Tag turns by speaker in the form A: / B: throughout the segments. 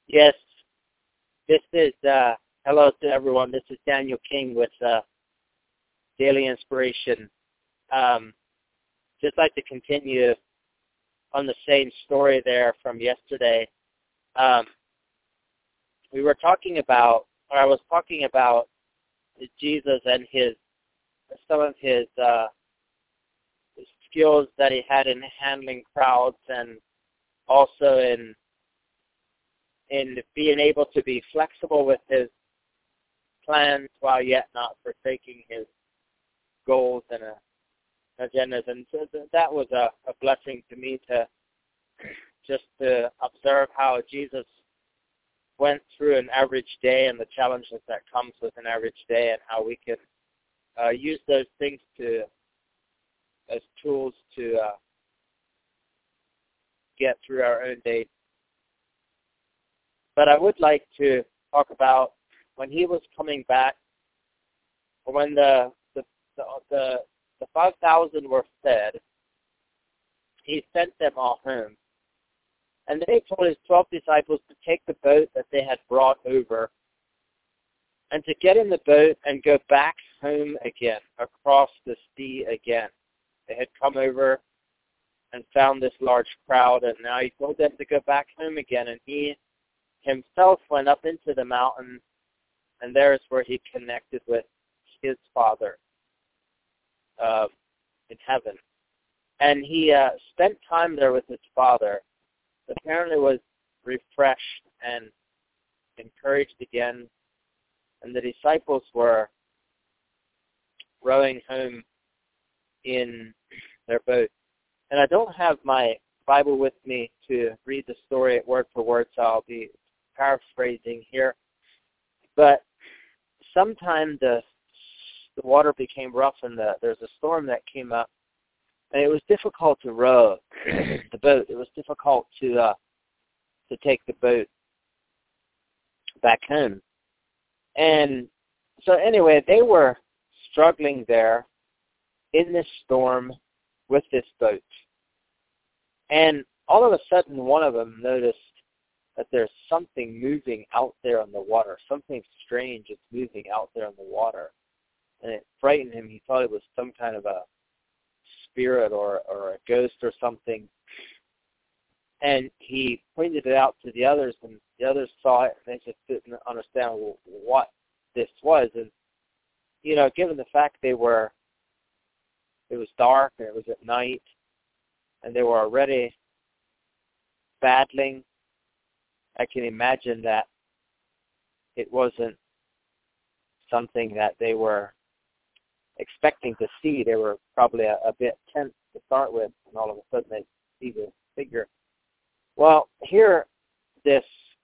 A: Yes, this is, hello to everyone. This is Daniel King with Daily Inspiration. Um, just like to continue on the same story there from yesterday. Um, we were talking about, or I was talking about Jesus and some of his skills that he had in handling crowds, and also in being able to be flexible with his plans while yet not forsaking his goals and agendas. And so that was a blessing to me to just to observe how Jesus went through an average day and the challenges that comes with an average day, and how we can use those things as tools to get through our own day. But I would like to talk about when he was coming back, or when the 5,000 were fed, he sent them all home. And then he told his 12 disciples to take the boat that they had brought over and to get in the boat and go back home again, across the sea again. They had come over and found this large crowd, and now he told them to go back home again. And he himself went up into the mountain, and there is where he connected with his Father in heaven. And he spent time there with his Father. Apparently was refreshed and encouraged again, and the disciples were rowing home in their boat. And I don't have my Bible with me to read the story word for word, so I'll be paraphrasing here. But sometime the water became rough, and there's a storm that came up, and it was difficult to row the boat. It was difficult to take the boat back home. And so anyway, they were struggling there in this storm with this boat. And all of a sudden, one of them noticed that there's something moving out there on the water. Something strange is moving out there on the water. And it frightened him. He thought it was some kind of a spirit or a ghost or something. And he pointed it out to the others, and the others saw it, and they just didn't understand what this was. And, given the fact it was dark and it was at night, and they were already battling, I can imagine that it wasn't something that they were expecting to see. They were probably a bit tense to start with, and all of a sudden they see this figure. Well, here this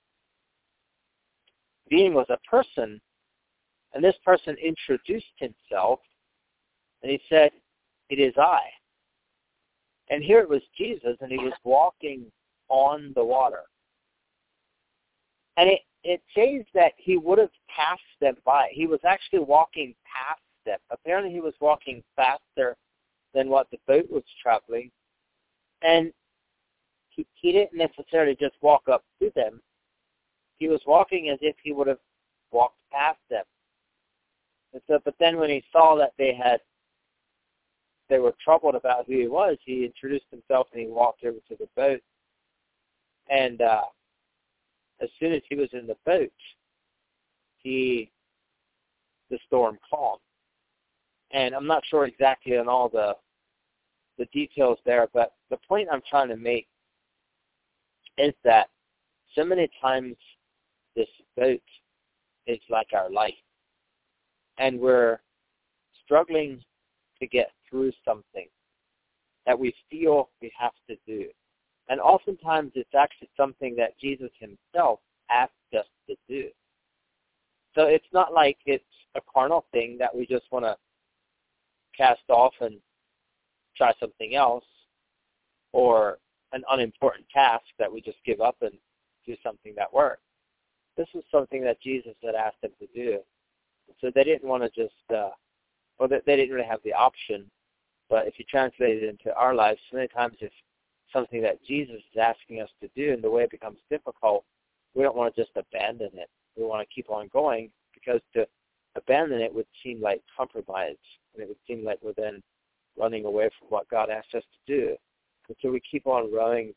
A: being was a person, and this person introduced himself, and he said, "It is I." And here it was Jesus, and he was walking on the water. And it says that he would have passed them by. He was actually walking past them. Apparently he was walking faster than what the boat was traveling. And he didn't necessarily just walk up to them. He was walking as if he would have walked past them. And so, but then when he saw that they were troubled about who he was, he introduced himself and he walked over to the boat. And as soon as he was in the boat, the storm calmed. And I'm not sure exactly on all the details there, but the point I'm trying to make is that so many times this boat is like our life, and we're struggling to get through something that we feel we have to do. And oftentimes it's actually something that Jesus himself asked us to do. So it's not like it's a carnal thing that we just want to cast off and try something else, or an unimportant task that we just give up and do something that works. This is something that Jesus had asked them to do. So they didn't want to just, they didn't really have the option. But if you translate it into our lives, so many times it's something that Jesus is asking us to do, and the way it becomes difficult we don't want to just abandon it. We want to keep on going, because to abandon it would seem like compromise, and it would seem like we're then running away from what God asked us to do. And so we keep on rowing.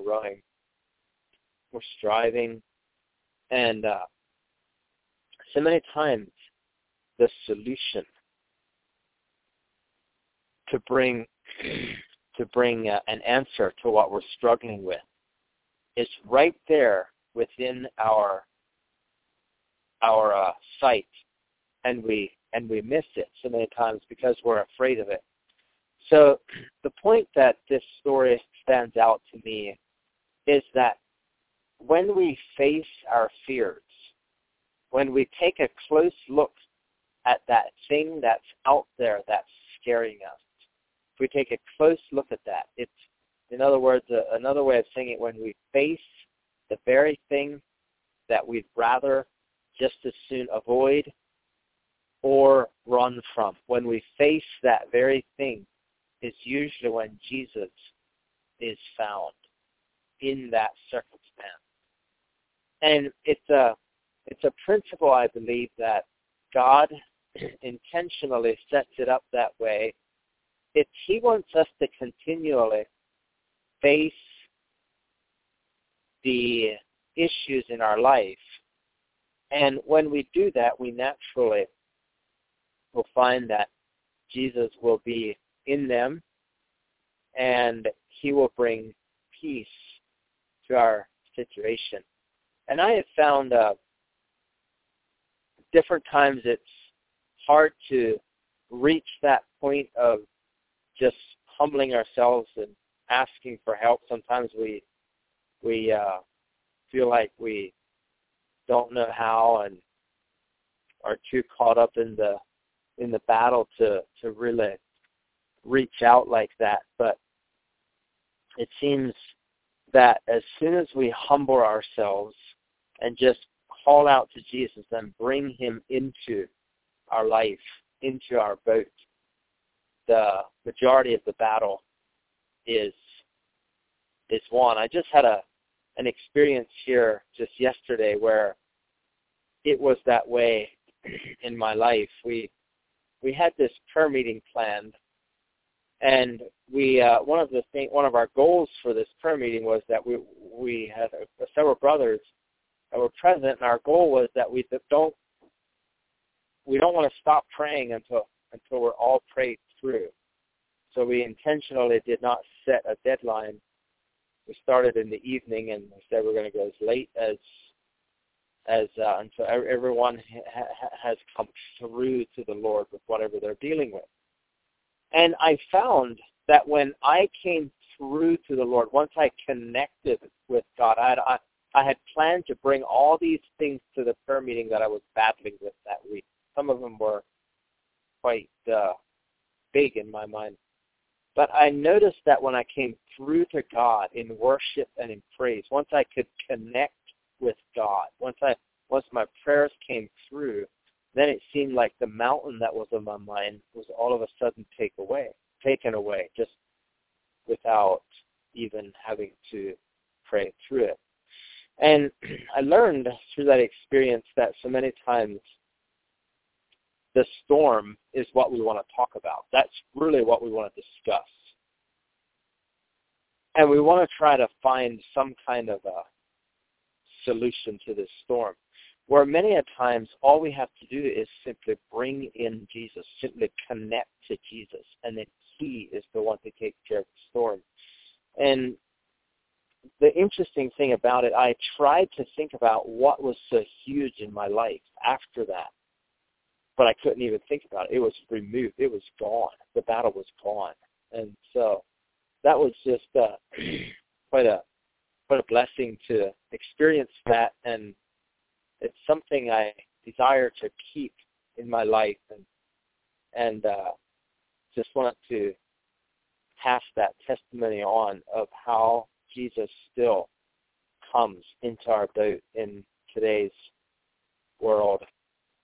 A: We're striving, and so many times the solution to bring an answer to what we're struggling with is right there within our sight, and we miss it so many times because we're afraid of it. So the point that this story stands out to me is that when we face our fears, when we take a close look at that thing that's out there that's scaring us, if we take a close look at that, it's, in other words, another way of saying it, when we face the very thing that we'd rather just as soon avoid or run from, when we face that very thing, is usually when Jesus is found in that circumstance. And it's a principle, I believe, that God intentionally sets it up that way. He wants us to continually face the issues in our life. And when we do that, we naturally will find that Jesus will be in them, and he will bring peace to our situation. And I have found different times it's hard to reach that point of just humbling ourselves and asking for help. Sometimes we feel like we don't know how and are too caught up in the battle to really reach out like that. But it seems that as soon as we humble ourselves and just call out to Jesus and bring him into our life, into our boat, the majority of the battle is won. I just had an experience here just yesterday where it was that way in my life. We had this prayer meeting planned, and one of our goals for this prayer meeting was that we had several brothers that were present, and our goal was that we don't want to stop praying until we're all prayed through. So we intentionally did not set a deadline. We started in the evening, and we said we're going to go as late as until everyone has come through to the Lord with whatever they're dealing with. And I found that when I came through to the Lord, once I connected with God, I had planned to bring all these things to the prayer meeting that I was battling with that week. Some of them were quite big in my mind. But I noticed that when I came through to God in worship and in praise, once I could connect with God, once my prayers came through, then it seemed like the mountain that was on my mind was all of a sudden taken away, just without even having to pray through it. And I learned through that experience that so many times the storm is what we want to talk about. That's really what we want to discuss. And we want to try to find some kind of a solution to this storm, where many a times all we have to do is simply bring in Jesus, simply connect to Jesus, and then he is the one to take care of the storm. And the interesting thing about it, I tried to think about what was so huge in my life after that, but I couldn't even think about it. It was removed. It was gone. The battle was gone. And so that was just quite a blessing to experience that, and it's something I desire to keep in my life, and just wanted to pass that testimony on of how Jesus still comes into our boat in today's world,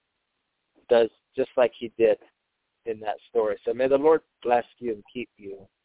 A: does just like he did in that story. So may the Lord bless you and keep you.